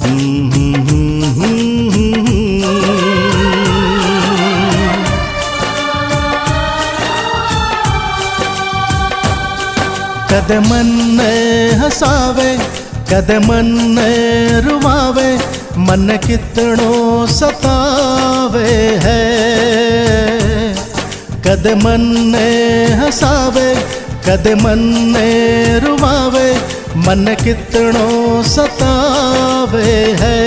कदे मन हसावे कदे मन रुवावे, मन कितनो सतावे है। कदे मन हसावे कदे मन रुवावे, मन कितनो सतावे है।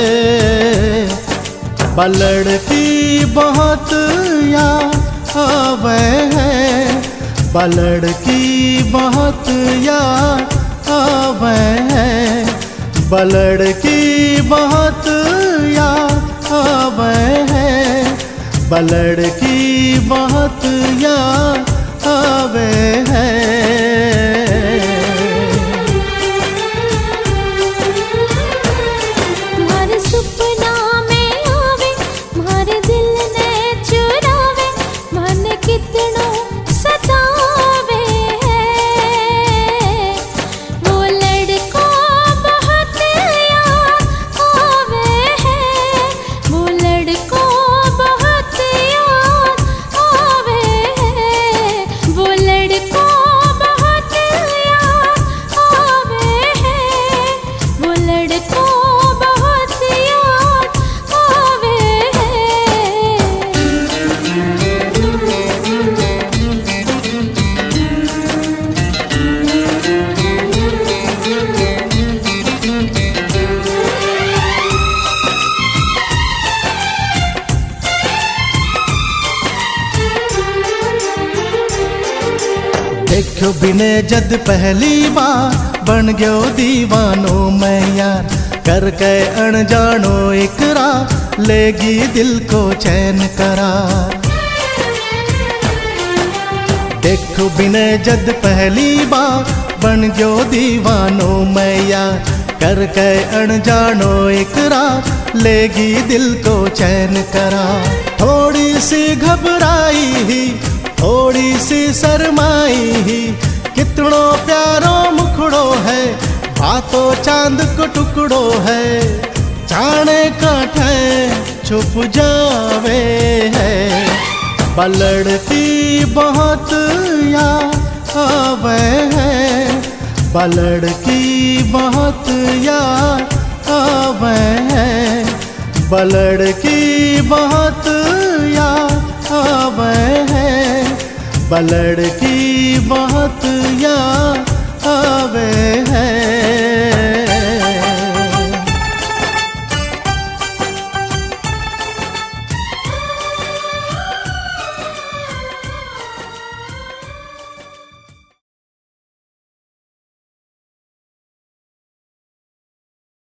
बलड़ की बहुत याद आवे है, बलड़ की बहुत याद आवे है, बलड़ की बहुत याद आवे है, बलड़ की बहुत याद आवे है। मारे सपना में आवे, मारे दिल ने चुरावे, मन कितनो सतावे है। वो लड़को बहुत याद आवे है, वो लड़को बहुत याद आवे है, वो लड़को बहुत याद आवे है, वो लड़को बहुत याद आवे है। देखो बिने जद पहली बार बन गयो दीवानो मैं यार, करके अनजानो इकरार लेगी दिल को चैन करार। देखो बिने जद पहली बार बन गयो दीवानो मैं यार, करके अनजानो इकरार लेगी दिल को चैन करार। थोड़ी सी घबराई ही थोड़ी सी शर्माई ही, कितनो प्यारो मुखड़ो है, बातों चांद को टुकड़ो है, जाने काठे छुप जावे है। बलड़ की बहुत याद आवे है, बलड़ की बहुत याद आवे है, बलड़ की बहुत याद आवे है, बलड़ की बहुत